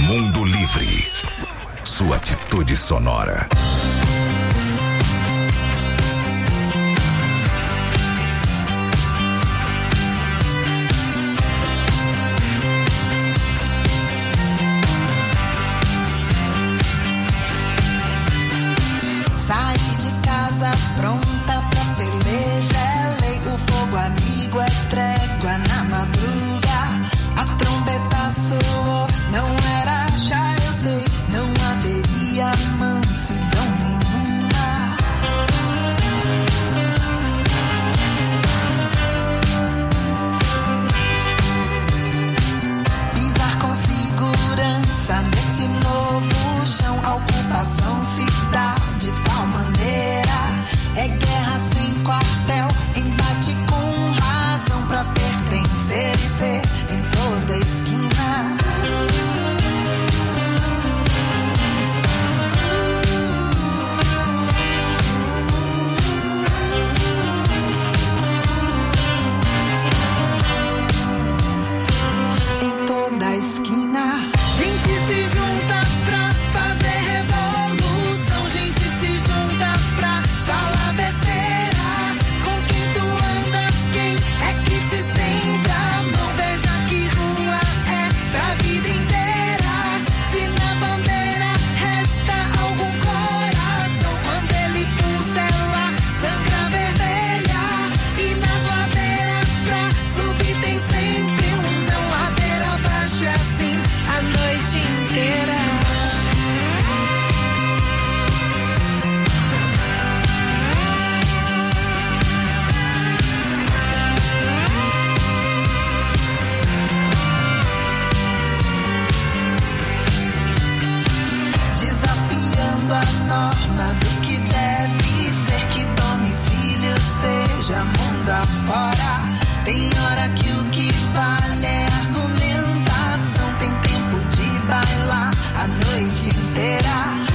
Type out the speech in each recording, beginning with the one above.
Mundo Livre. Sua atitude sonora. Saí de casa pronta pra peleja, é lei, o fogo amigo é trégua na madruga. A trombeta soou, não era já, eu sei, não haveria mansidão nenhuma. Pisar com segurança nesse novo chão, a ocupação se dá de tal maneira. É guerra sem quartel, embate com razão pra pertencer e ser em toda esquina. Em toda esquina, gente se junta pra fazer revolução. Gente se junta pra falar besteira. Com quem tu andas, quem é que te estende a mão? Veja que rua é pra vida inteira. Se na bandeira resta algum coração, quando ele pulsa ela sangra vermelha. E nas ladeiras pra subir tem sempre um não. Ladeira abaixo é assim a noite inteira. Desafiando a norma do que deve ser, que domicílio seja mundo afora. Tem hora que o que vale é argumentação. Tem tempo de bailar a noite inteira.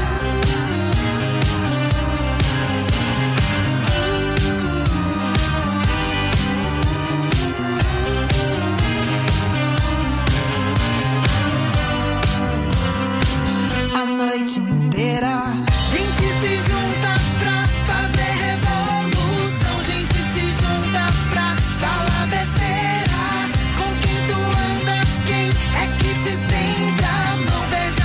A noite inteira. Gente se junta pra fazer revolução. Gente se junta pra falar besteira. Com quem tu andas, quem é que te estende a mão? Veja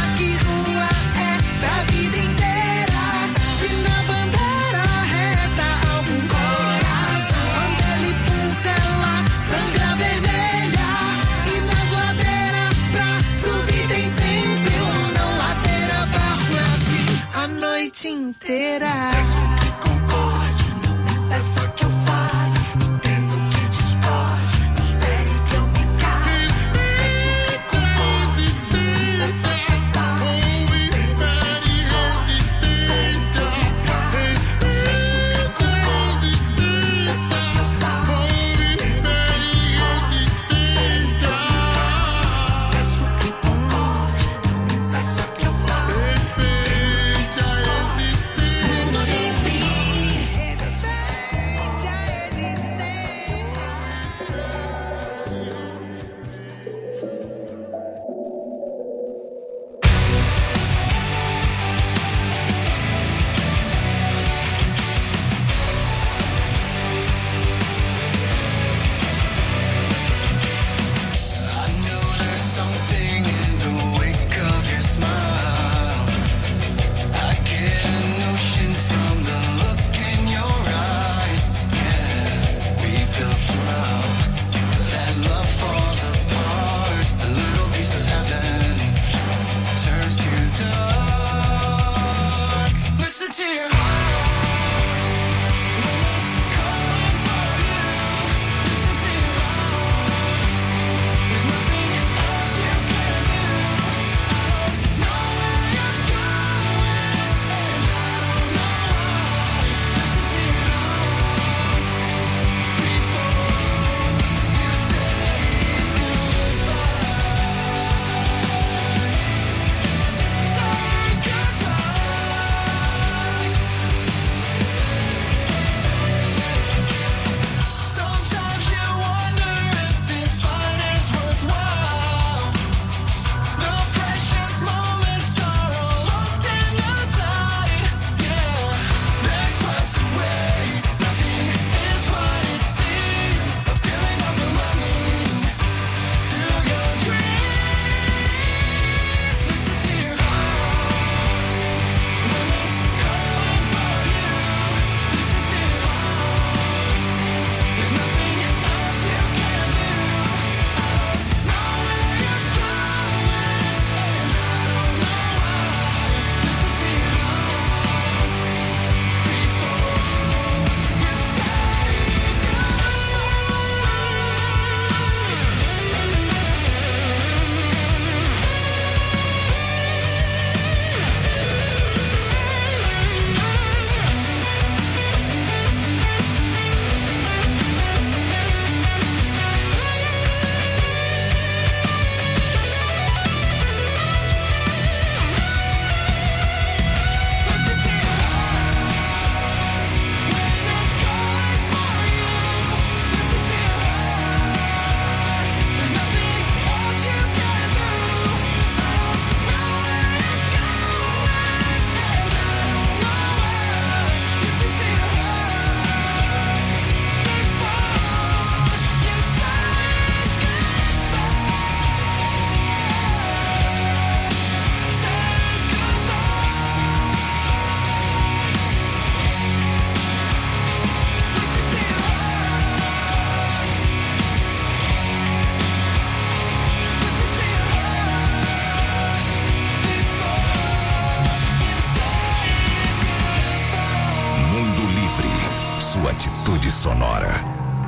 atitude sonora.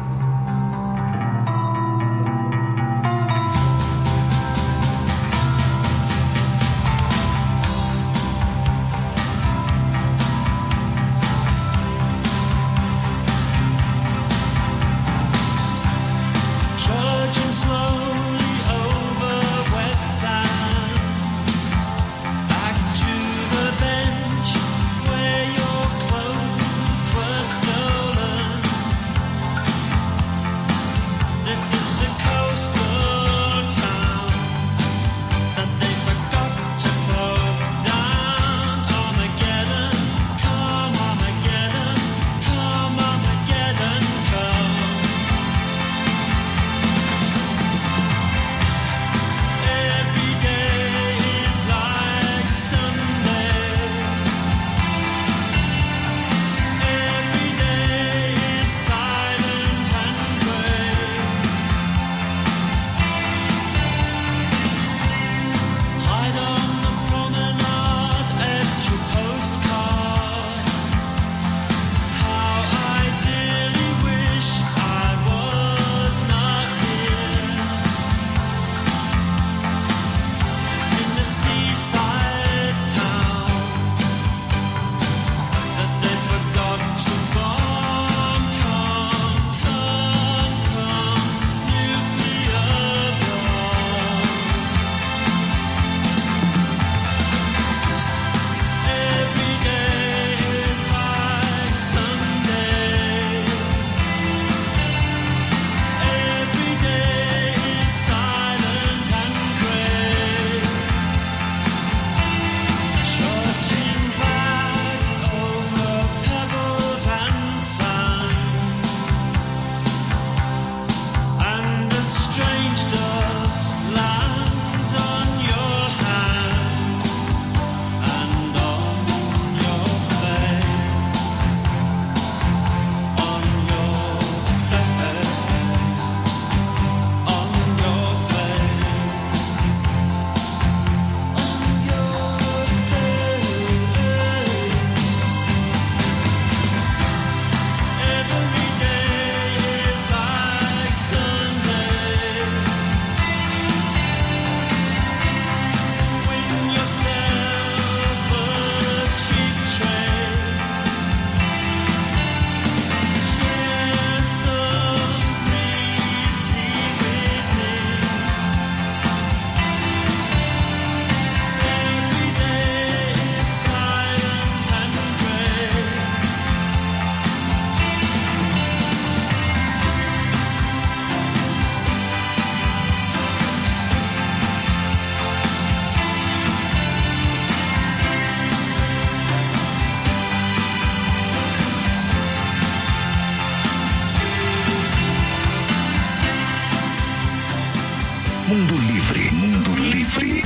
Mundo Livre, Mundo Livre.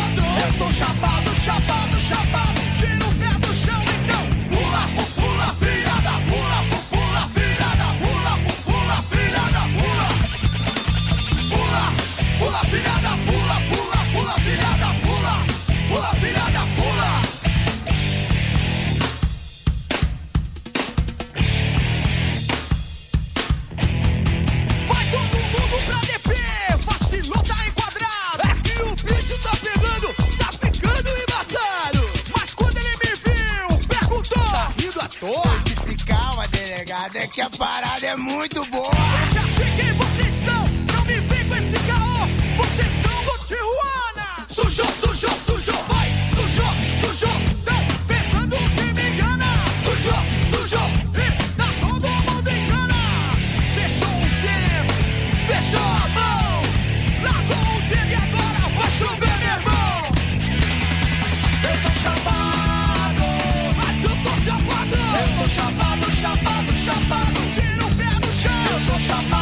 Chapado, chapado, tira o pé do chão, então pula, pula, rapaziada, é que a parada é muito boa. Eu já sei quem vocês são, não me vem com esse caô. Vocês são do Tijuana. Sujou, sujou, sujou, vai, sujou, sujou. Tão pensando que me engana. Sujou, sujou. E tá todo mundo engana. Fechou o tempo, fechou a mão. Largou o dedo e agora vai chover, meu irmão. Eu tô chapado, mas eu tô chapado. Eu tô chapado, chapado, chapado. Tira o pé do chão. Eu tô chapado.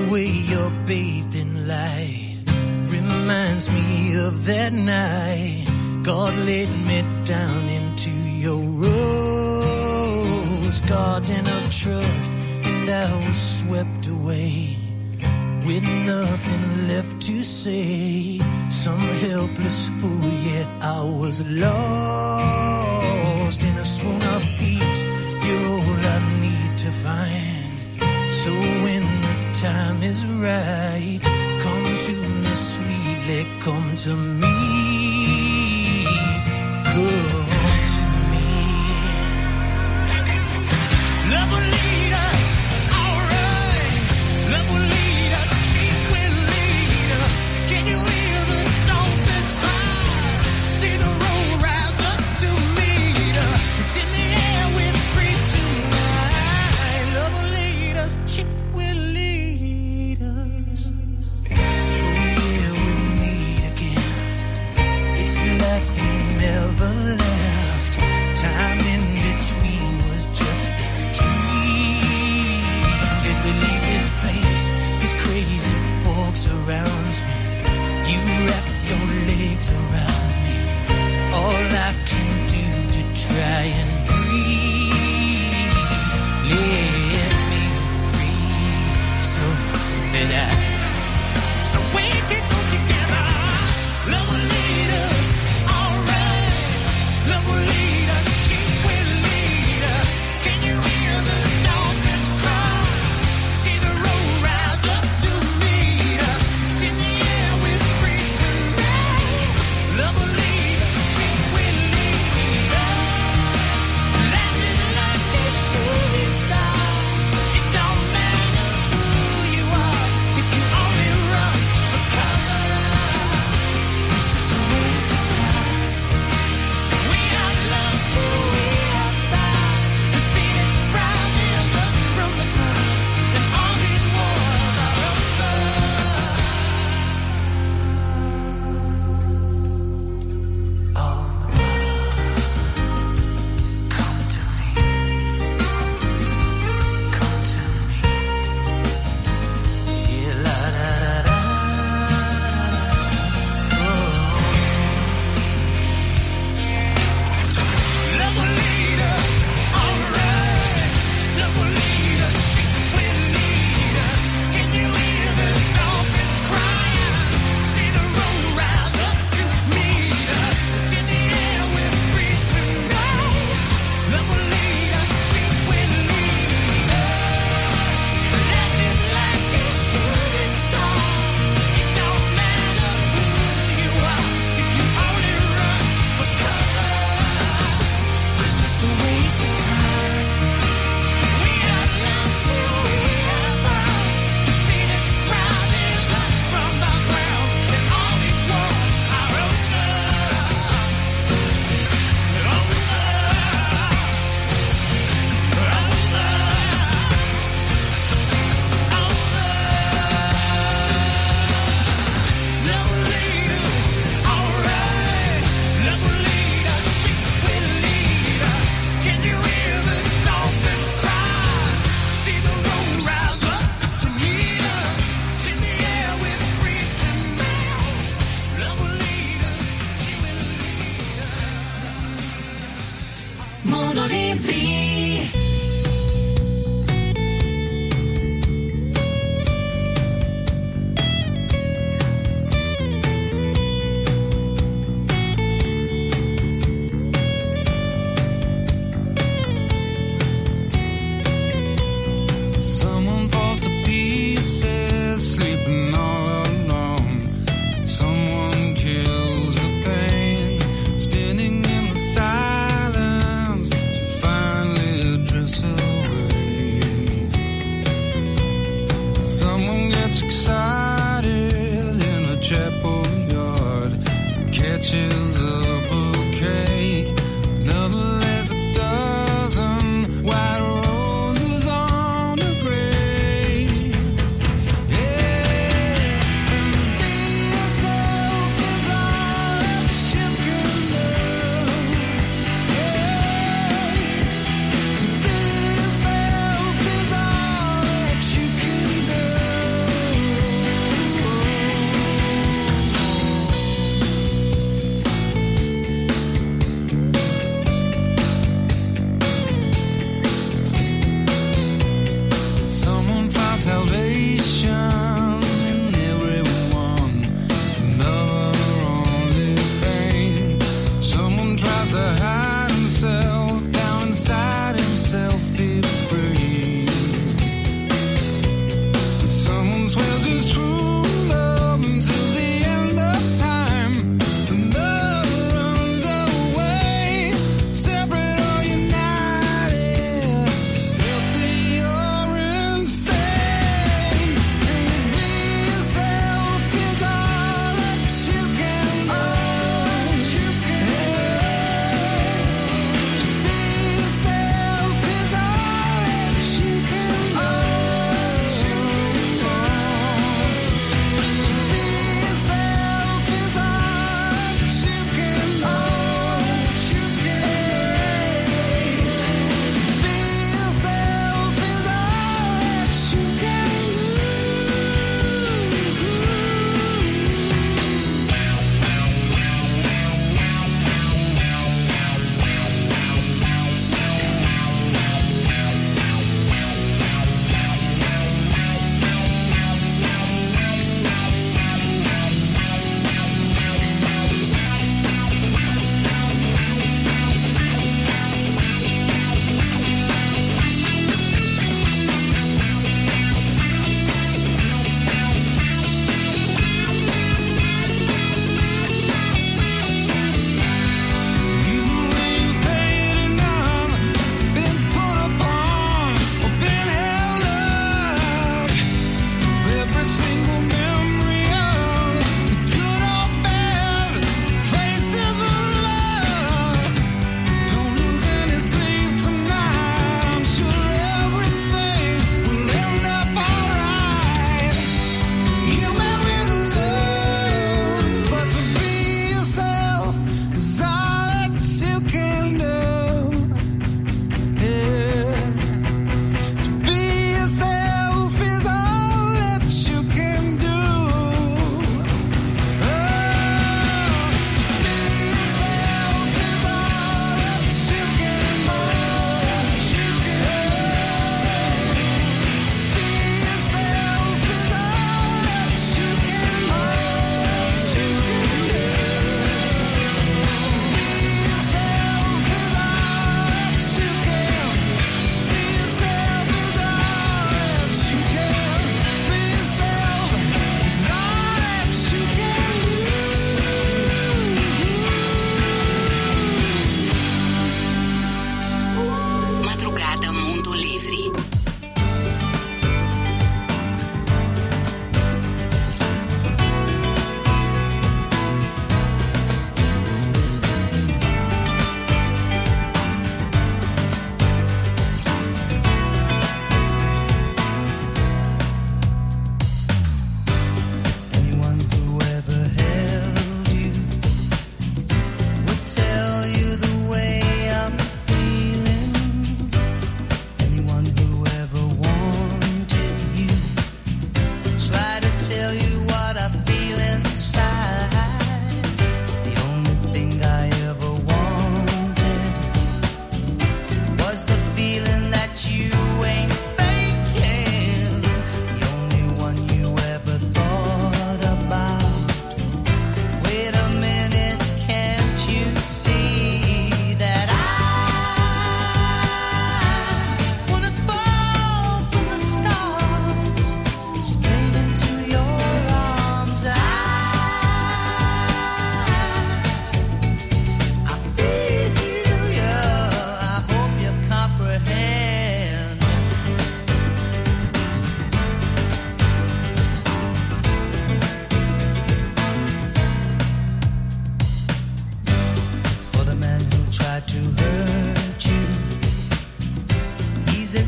way you're bathed in light reminds me of that night God laid me down into your rose garden of trust, and I was swept away with nothing left to say. Some helpless fool, yet I was lost in a swoon of peace. You're all I need to find. So when the time is right, come to me sweetly, come to me, come to me. Love will lead us, alright. Love will lead us, she will lead us. Can you hear the dolphins cry? See the road rise up to meet us. It's in the air with free tonight. Love will lead us, she will lead us. Oh yeah, we'll meet again.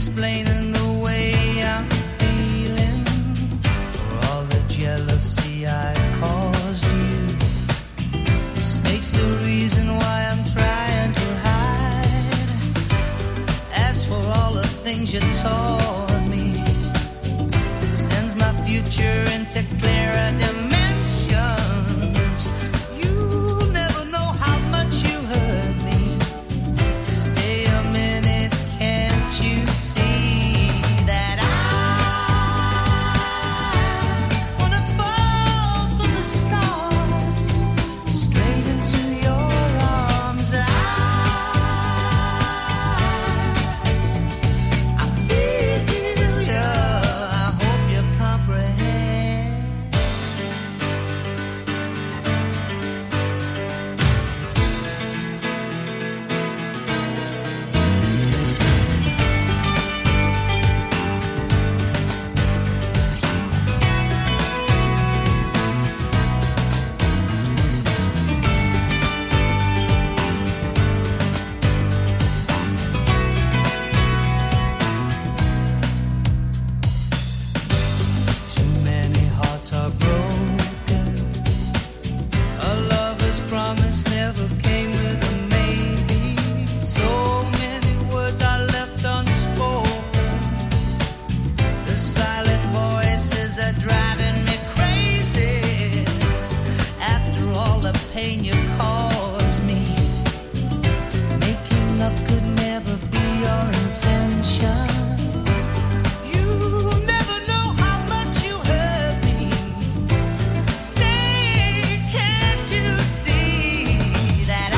explaining the way I'm feeling for all the jealousy I caused you. The snake's the reason why I'm trying to hide. As for all the things you taught me, it sends my future into clearer dimensions. You'll never know how much you hurt me. Stay a minute, can't you see that I wanna fall from the stars straight into your arms? I feel ya, I hope you comprehend. Too many hearts are broken. A lover's promise never came with a maybe. So many words are left unspoken. The silent voices are driving me crazy. After all the pain you caused me, making up could never be your intention. You'll never know how much you hurt me. Stay, can't you see that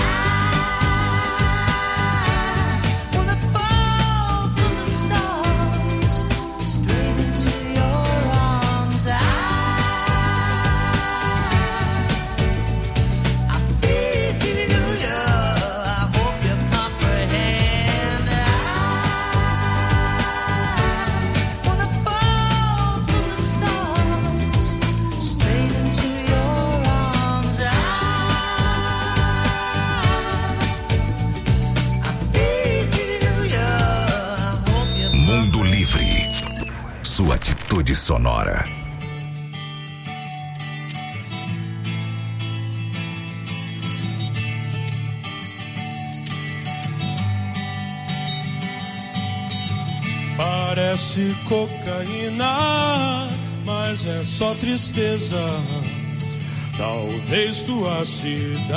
I wanna fall from the stars straight into your arms? I feel ya, I hope you comprehend. I wanna fall from the stars straight into your arms. I feel ya, I hope you Mundo Livre. Sua atitude sonora. Parece cocaína, mas é só tristeza. Talvez tua cidade,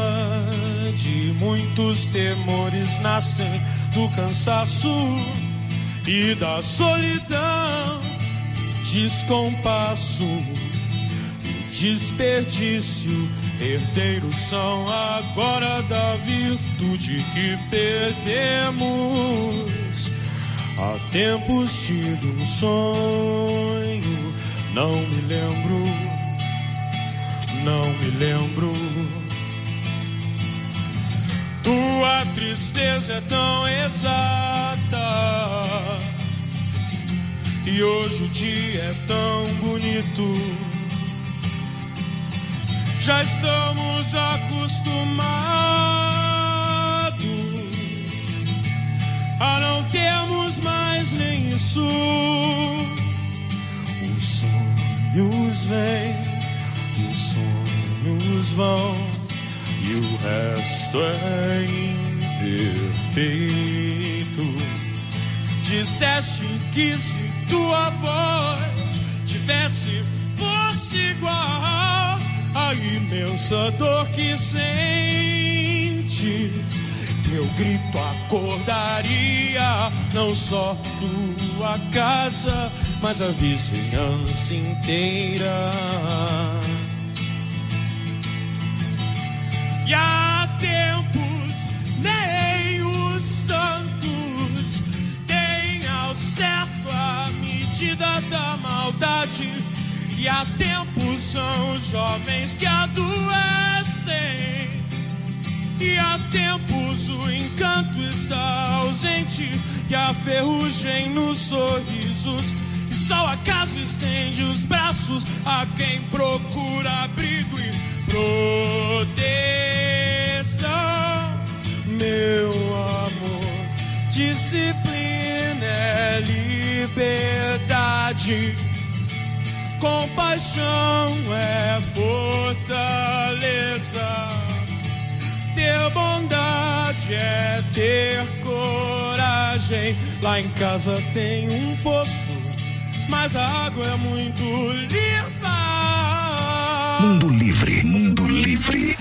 muitos temores nascem do cansaço e da solidão, descompasso e desperdício. Herdeiros são agora da virtude que perdemos. Há tempos tive um sonho, não me lembro. Tua tristeza é tão exata e hoje o dia é tão bonito. Já estamos acostumados a não termos mais nem isso. Os sonhos vêm, os sonhos vão, e o resto é imperfeito. Disseste que se tua voz tivesse fosse igual a imensa dor que sentes, teu grito acordaria não só tua casa, mas a vizinhança inteira. E há tempos nem os santos têm ao certo a medida da maldade. E há tempos são os jovens que adoecem. E há tempos o encanto está ausente, e a ferrugem nos sorrisos, e só o acaso estende os braços a quem procura abrigo e proteção. Meu amor, disciplina é bondade. Compaixão é fortaleza. Ter bondade é ter coragem. Lá em casa tem um poço, mas a água é muito limpa. Mundo Livre, Mundo Livre.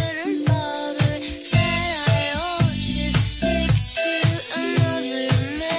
Stick to another man.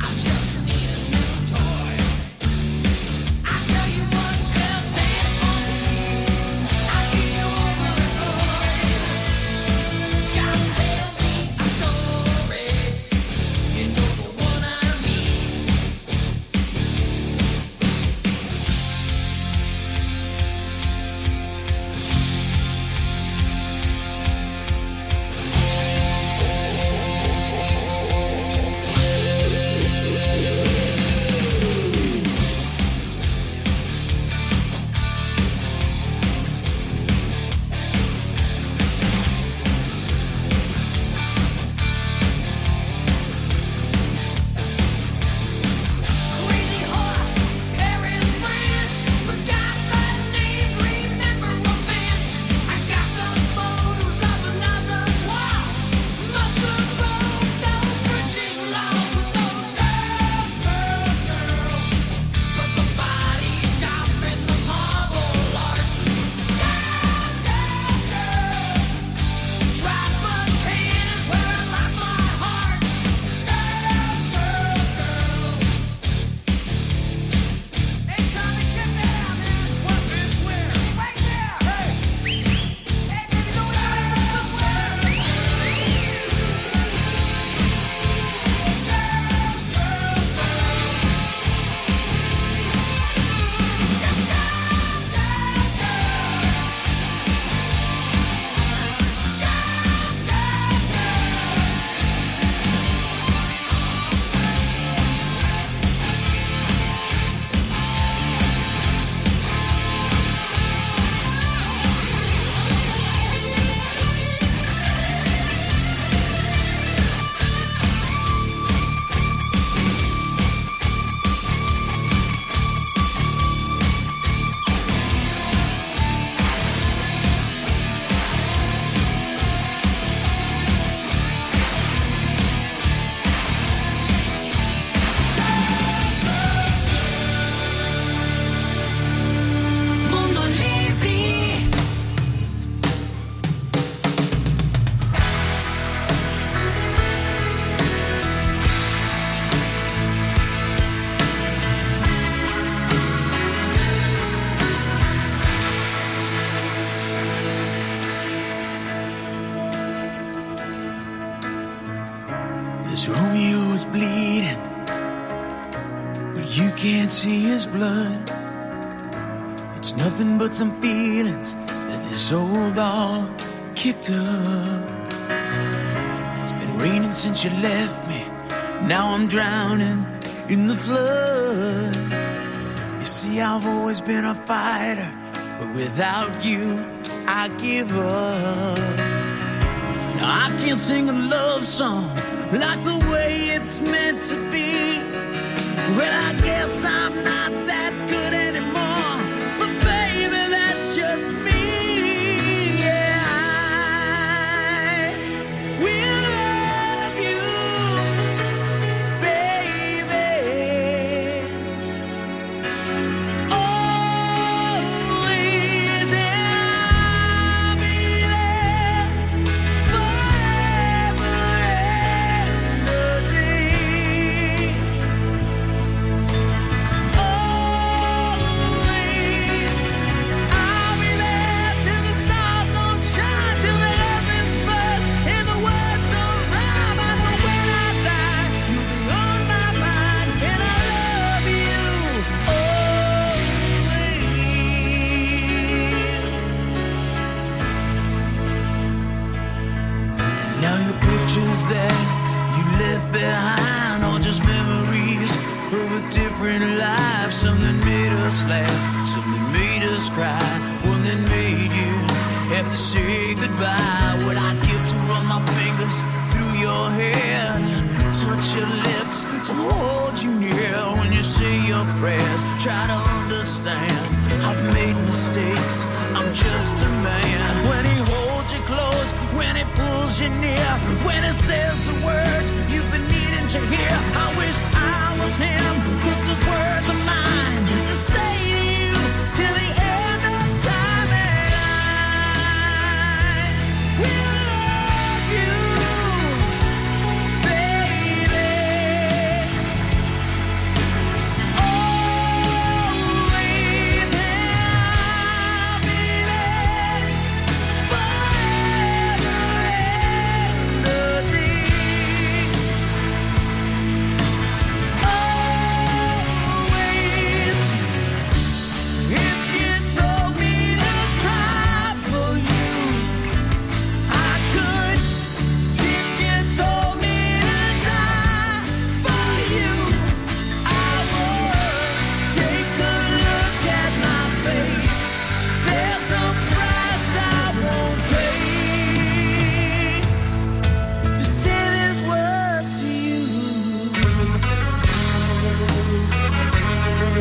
This Romeo is bleeding, but you can't see his blood. It's nothing but some feelings that this old dog kicked up. It's been raining since you left me. Now I'm drowning in the flood. You see, I've always been a fighter, but without you, I give up. Now I can't sing a love song like the way it's meant to be. Well, I guess I'm not that good anymore, but baby, that's just me. Yeah, I will love you, baby, always, and I'll be there forever and a day. Always, I'll be there till the stars don't shine, till the heavens burst and the words don't rhyme. I know when I die, you'll be on my mind, and I love you always. Now your pictures that you left behind are just memories of a different life. Something made us laugh, something made us cry, one that made you have to say goodbye. What I'd give to run my fingers through your hair, touch your lips, to hold you near when you say your prayers. Try to understand, I've made mistakes, I'm just a man. When he holds you close, when he pulls you near, when he says the words you've been needing to hear, I wish I was him, 'cause those words are mine to say to you till the end of time. And I will love you, baby,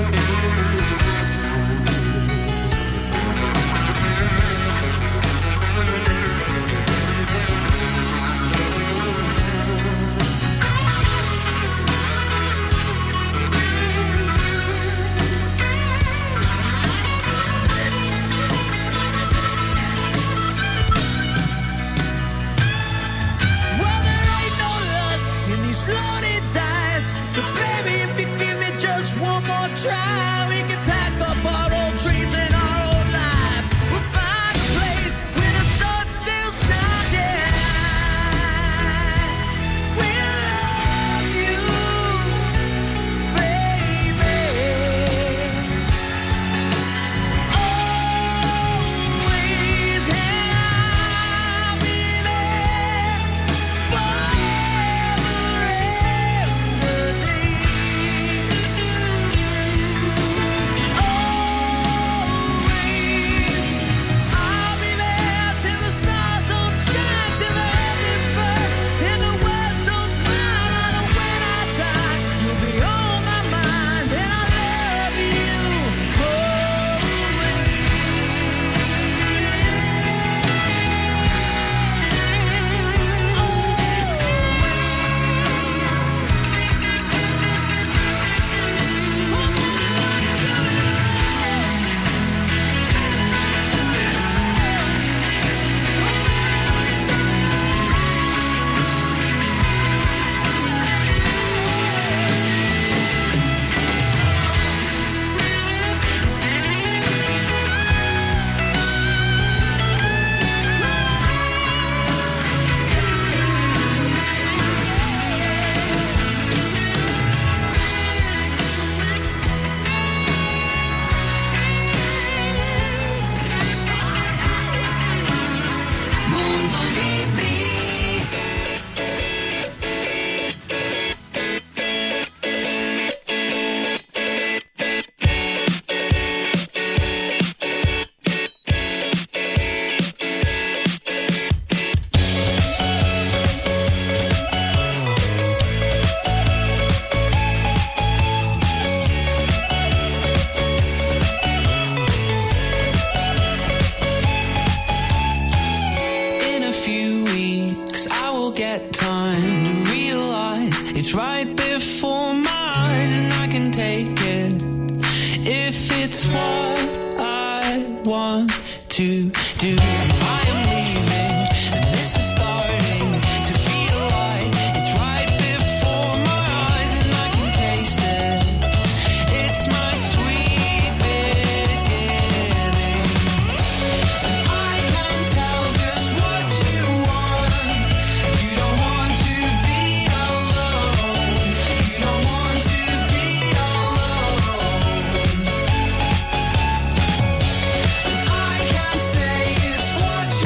Say it's what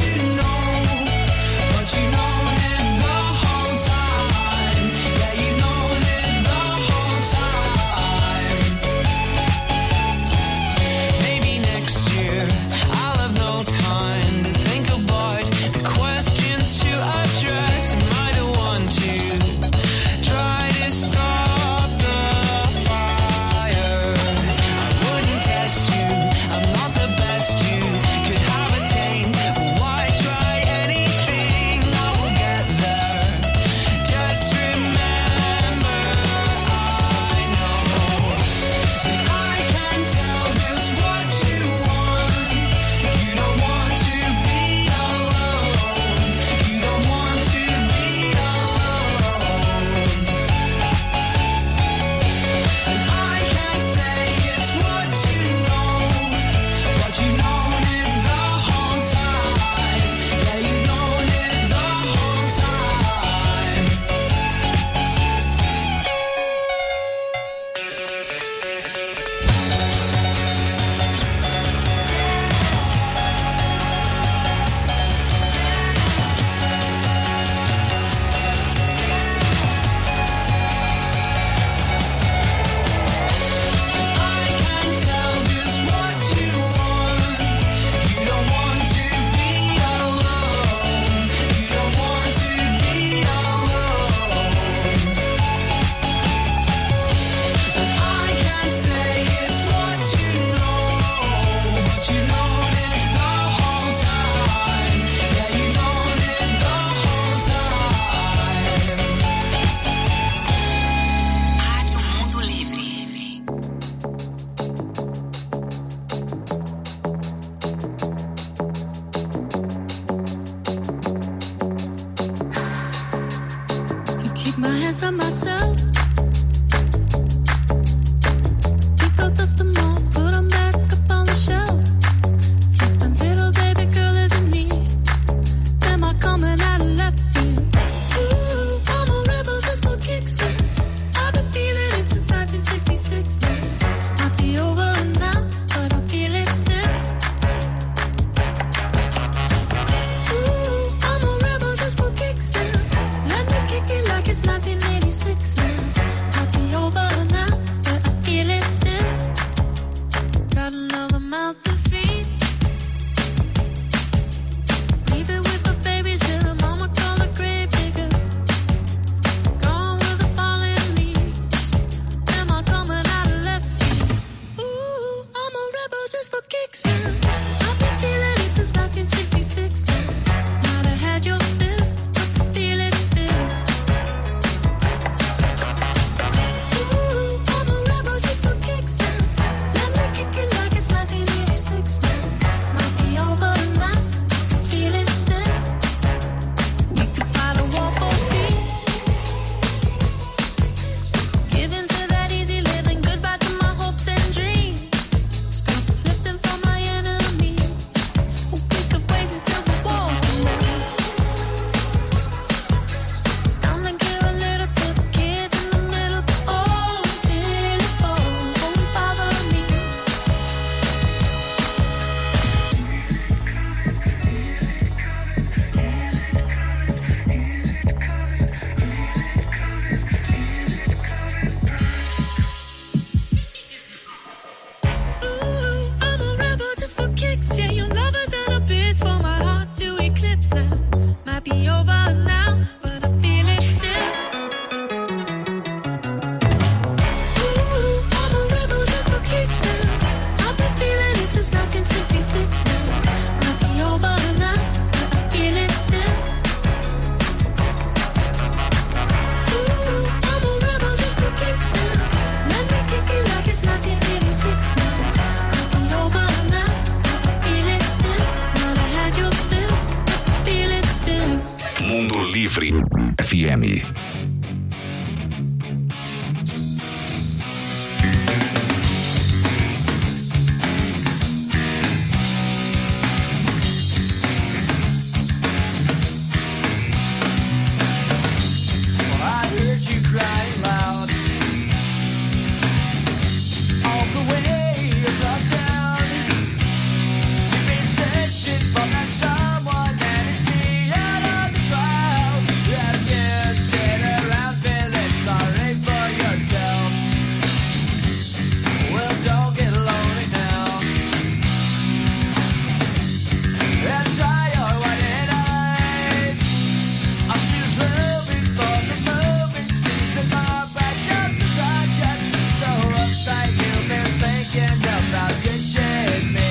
my hands on myself. Pick up, dust them off, put them back up on the shelf. Kiss my little baby girl isn't me. Am I coming out of left field? Ooh, I'm a rebel just for kicks now. I've been feeling it since 1966 now. Might be over now, but I feel it still. Ooh, I'm a rebel just for kicks now. Let me kick it like it's 1986 now. Might be over now, but I feel it still. Got another mouth to feed. Leave it with the babies till the mama call the grave digger. Gone with the falling leaves. Am I coming out of left field? Ooh, I'm a rebel just for kicks now. I've been feeling it since 1966 now. Might have had your fill, but I feel it still. Ooh, I'm a rebel just for kicks now. Let me kick it like it's 1986 now. Might be over now, I feel it still. We could fight a war for peace. Give in to that easy living, goodbye to my hopes and dreams. Stop flipping for my enemies. We could wait until the walls come down. It's time to give a little to the kids in the middle. Oh, until it falls, won't bother me. Ooh, I'm a rebel just for kicks. Yeah, your lovers and a bitch for my heart to eclipse now. Might be over now, but I feel it still. Ooh, I'm a rebel just for kicks now. I've been feeling it since 1966 now. Might be over now, but I feel it still. Ooh, I'm a rebel just for kicks now. Let me kick it like it's 1986 now. Might be over now, but I feel it still. Might have had your fill, but I feel it still. Mundo Livre FM. I heard you crying loud all the way across town. You've been searching for that someone, and it's me out of the crowd. As you sit around feeling sorry for yourself. Well, don't get lonely now, and try your white eyes. I'm just hoping for the moment, sneezing my back up to touch it. So uptight you've been thinking about ditching me.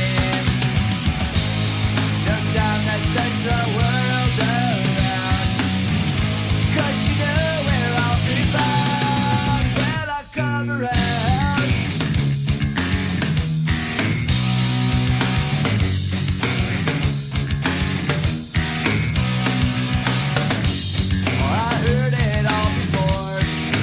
No time to search the world around, 'cause you know where I'll be found when I come around. I heard it all before.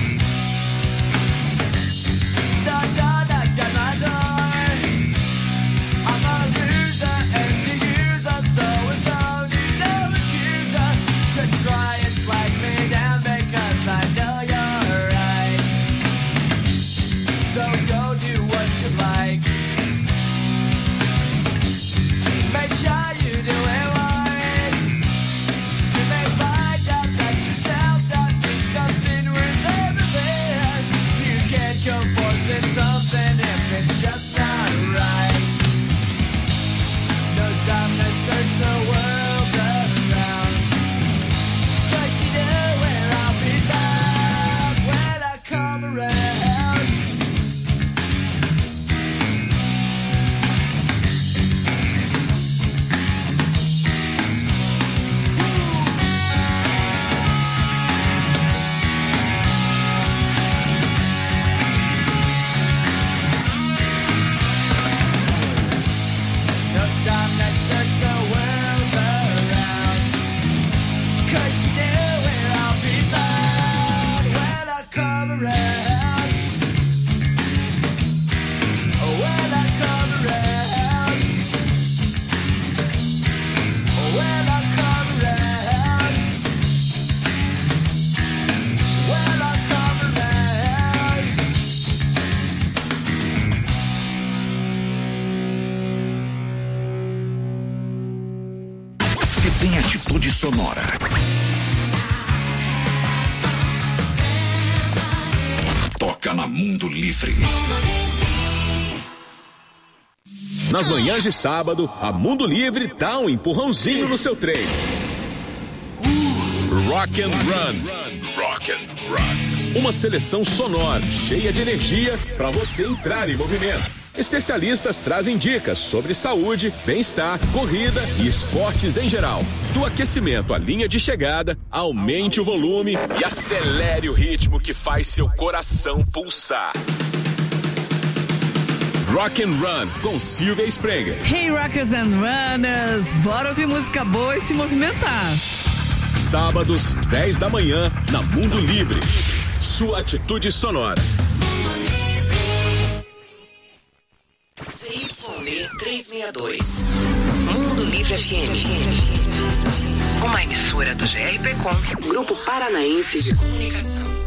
So don't knock down my door. I'm a loser and the user, so it's only no accuser to try and slag me down because I know you're right. So go do what you like. Make sure you do it wise. You may find out that yourself that means nothing worth everything. You can't go forcing something if it's just not right. No time to search the world around, 'cause you know where I'll be found when I come around. Atitude Sonora. Toca na Mundo Livre. Nas manhãs de sábado, a Mundo Livre dá um empurrãozinho no seu treino. Rock and Run. Rock and Run. Uma seleção sonora, cheia de energia para você entrar em movimento. Especialistas trazem dicas sobre saúde, bem-estar, corrida e esportes em geral. Do aquecimento à linha de chegada, aumente o volume e acelere o ritmo que faz seu coração pulsar. Rock and Run, com Silvia Sprenger. Hey Rockers and Runners, bora ouvir música boa e se movimentar. Sábados, 10 da manhã, na Mundo Livre. Sua atitude sonora. ZYD 362. Mundo Livre FM. Uma emissora do GRP Com, Grupo Paranaense de Comunicação.